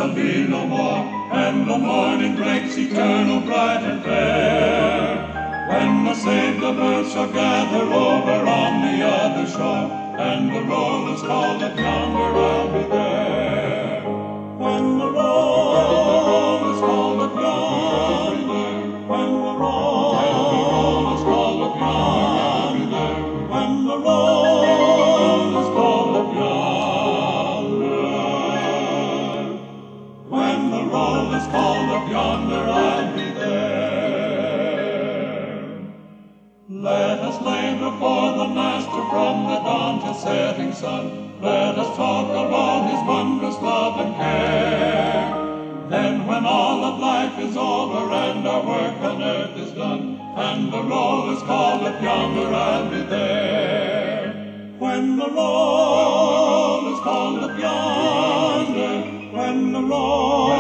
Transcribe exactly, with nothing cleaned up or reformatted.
shall be no more, and the morning breaks eternal, bright and fair. When the saved of earth shall gather over on the other shore, and the roll is called up yonder, I'll be there. When the roll is called up yonder, when the roll is called up yonder, when the roll is called up yonder, when the roll is called up yonder, I'll be there. Let us labor for the Master from the dawn to setting sun. Let us talk of all his wondrous love and care. Then when all of life is over and our work on earth is done, and the roll is called up yonder, I'll be there. When the roll is called up yonder, when the roll